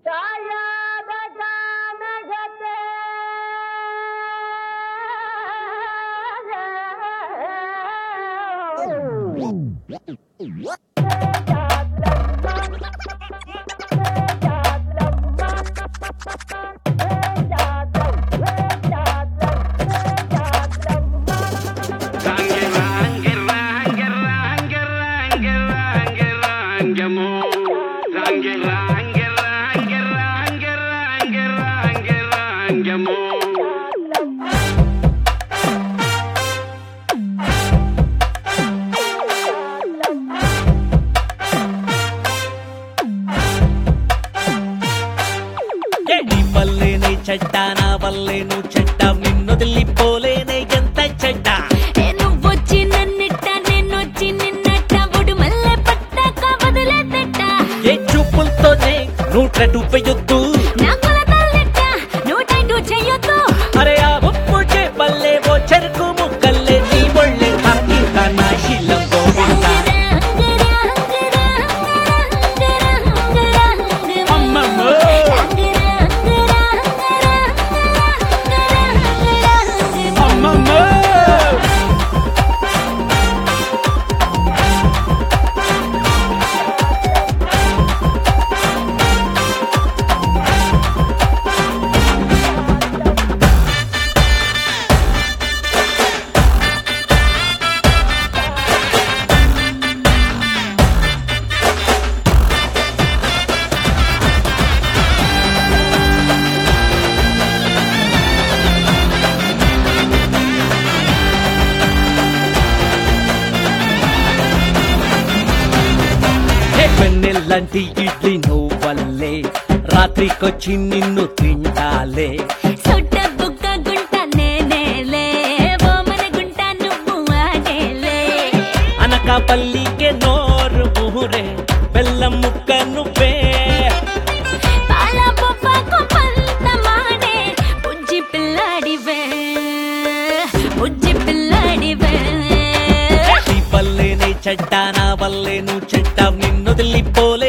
ದಾಯಾದ ಗಾನಗತೆ చెడ్డా నా వల్లేను చెడ్డ నిన్నొదిలిపోలేనే ఎంత చెడ్డ నువ్వొచ్చి నన్నిట్ట నేనొచ్చి నిన్నట్ట ఒడు మల్లె పట్టాక వదిలేదట్ట ఏ చూపులతోనే నూటటు పెయ్యొద్దు నా కొలతల్లిట్ట నూటైటు చెయ్యొద్దు అరే ఆ ఉప్పు చేపల్లే ఓ చెరుకు ముక్కల్లే నీ ఒళ్ళే తాకి నా శీలం గోవిందా అమ్మమ్మో అమ్మమ్మో వెన్నెల్లంటి ఇడ్లీ నువ్వల్లే రాత్రికొచ్చి నిన్ను తింటాలే సొట్ట బుక్క గుంట నేనేలే ఓమన గుంట నువ్వు ఆడేలే అనకాపల్లికే నోరు ఊరే బెల్లం ముక్క నువ్వే పాల పొప్పకు పంత మాడే బుజ్జి పిల్లాడివే బుజ్జి పిల్లాడివే ఈ పల్లెనే చెడ్డ నా వల్లేను చెడ్డ నిన్నొదిలిపోలే